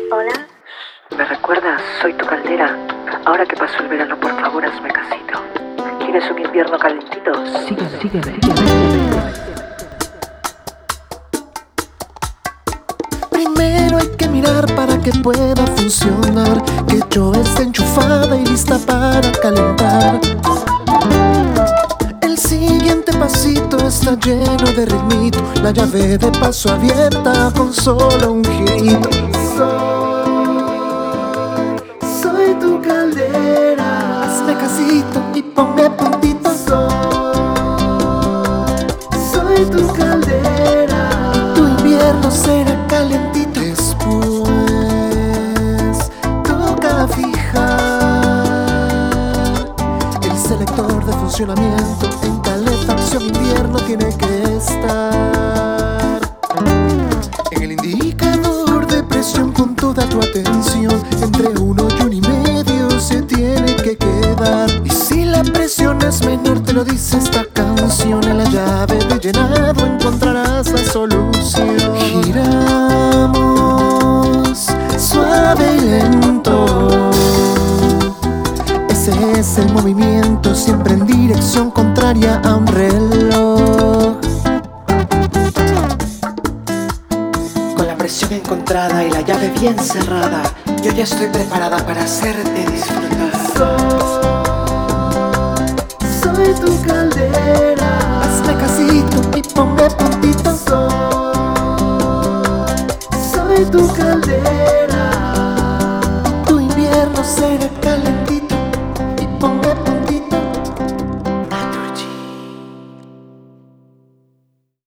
Hola. ¿Me recuerdas? Soy tu caldera. Ahora que pasó el verano, por favor, hazme casito. ¿Quieres un invierno calentito? Sígueme. Primero hay que mirar para que pueda funcionar, que yo esté enchufada y lista para calentar. El siguiente pasito está lleno de ritmito, la llave de paso abierta con solo un girito. Soy tu caldera, hazme casito y ponme puntito. Soy tu caldera y tu invierno será calentito. Después toca fijar el selector de funcionamiento. En calefacción invierno tiene que estar. En el indicador de presión con toda tu atención, entre 1 y 1,5 se tiene que quedar. Y si la presión es menor, te lo dice esta canción. En la llave de llenado encontrarás la solución. Giramos suave y lento. Ese es el movimiento, siempre en dirección contraria a un reloj. Con la presión encontrada y la llave bien cerrada, yo ya estoy preparada para hacerte disfrutar. Soy tu caldera, hazme casito y ponme puntito.